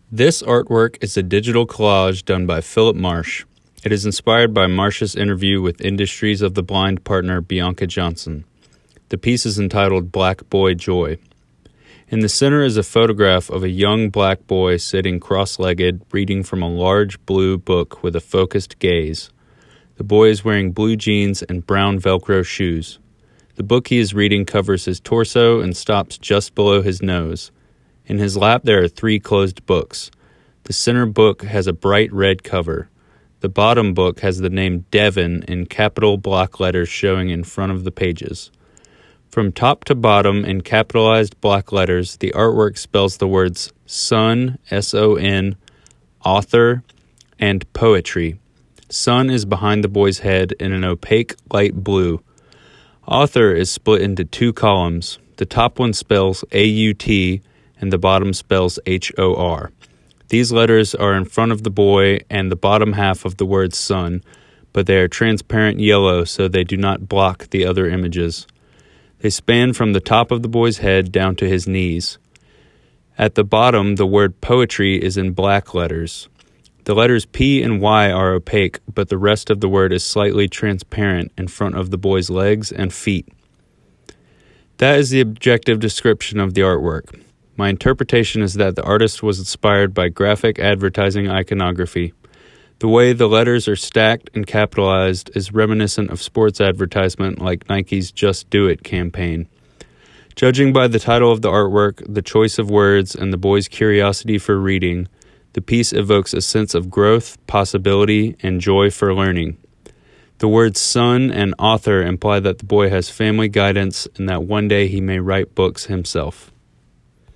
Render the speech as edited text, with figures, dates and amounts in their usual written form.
This artwork is a digital collage done by Philip Marsh. It is inspired by Marsh's interview with Industries of the Blind partner Bianca Johnson. The piece is entitled Black Boy Joy. In the center is a photograph of a young black boy sitting cross-legged, reading from a large blue book with a focused gaze. The boy is wearing blue jeans and brown Velcro shoes. The book he is reading covers his torso and stops just below his nose. In his lap there are 3 closed books. The center book has a bright red cover. The bottom book has the name Devon in capital block letters showing in front of the pages. From top to bottom in capitalized block letters, the artwork spells the words Son, S-O-N, author, and poetry. Son is behind the boy's head in an opaque light blue. Author is split into 2 columns. The top one spells A-U-T, and the bottom spells H-O-R. These letters are in front of the boy and the bottom half of the word son, but they are transparent yellow so they do not block the other images. They span from the top of the boy's head down to his knees. At the bottom, the word poetry is in black letters. The letters P and Y are opaque, but the rest of the word is slightly transparent in front of the boy's legs and feet. That is the objective description of the artwork. My interpretation is that the artist was inspired by graphic advertising iconography. The way the letters are stacked and capitalized is reminiscent of sports advertisement like Nike's Just Do It campaign. Judging by the title of the artwork, the choice of words, and the boy's curiosity for reading, the piece evokes a sense of growth, possibility, and joy for learning. The words son and author imply that the boy has family guidance and that one day he may write books himself.